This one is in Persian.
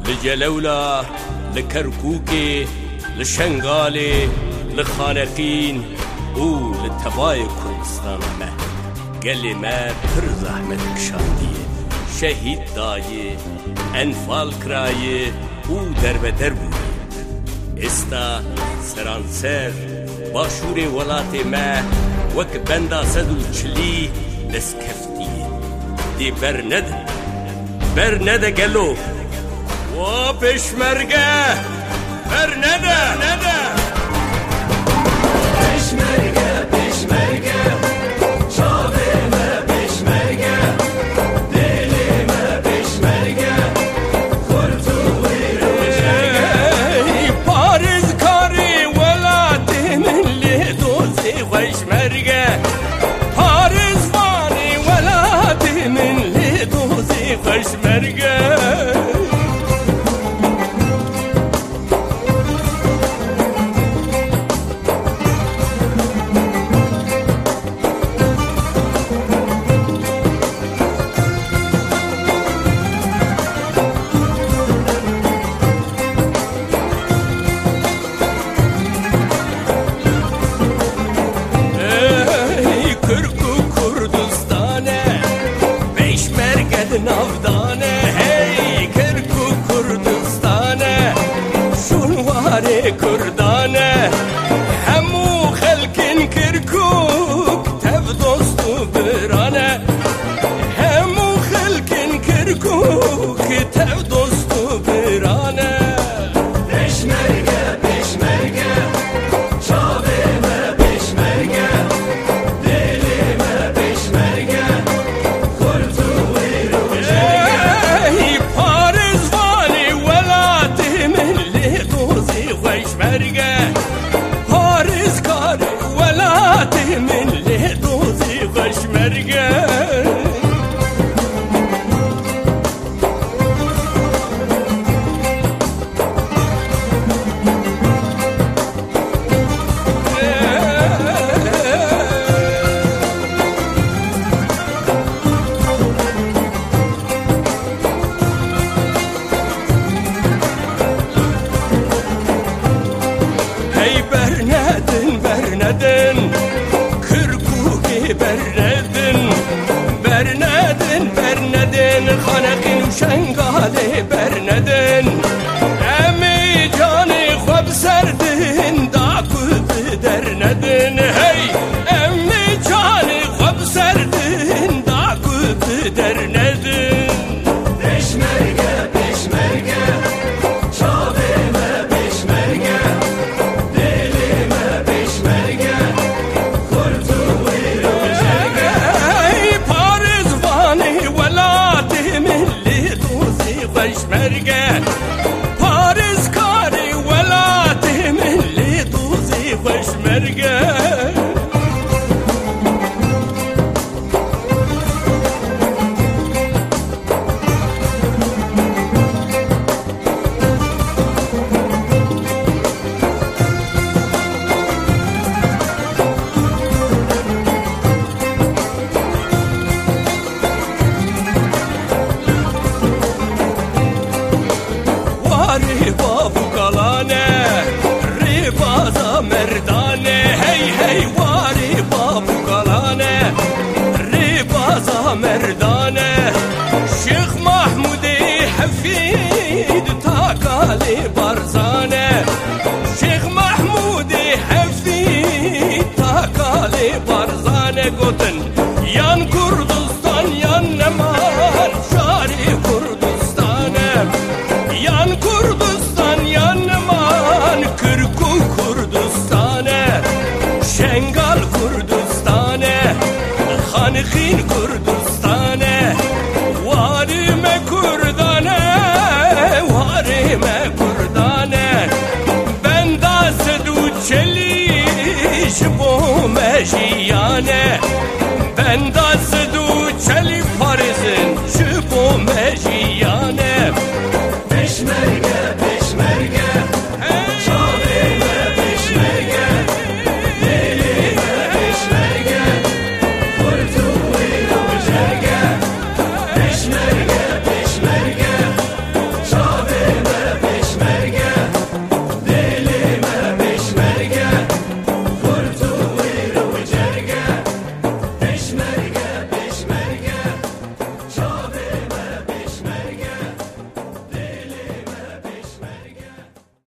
لجلولة لكركوكي لشنغالي لخانقين و لتباي كردستان ما قال ما پر زحمت كشاندية شهيد داي انفال كراي و درب دربوي استا سرانسر باشوري ولاتي ما وك بندا سدو چلي لسكفتي دي برند قالو و پشمرگه برنده پشمرگه چاوه پشمرگه دلی پشمرگه خورتوی روشرگه پارز کاری ولاتی من لی دوزی خوشمرگه پارز وانی ولاتی من لی دوزی خوشمرگه نافدانه هی کرکو کردستانه شونواره کردانه همو خلکن کرکوک تب دوستو برانه همو خلکن کرکوک تب دوستو برانه پشمرگه چاوه پشمرگه دلی پشمرگه پارز کاری ولاتی من لی دوزی خوشمرگه برندن کرکوکی برندن خانقین و شنگاله برندن امی جانی خوب سردن دا کود درندن هی امی جانی خوب سردن دا کود درندن پشمرگه پشمرگه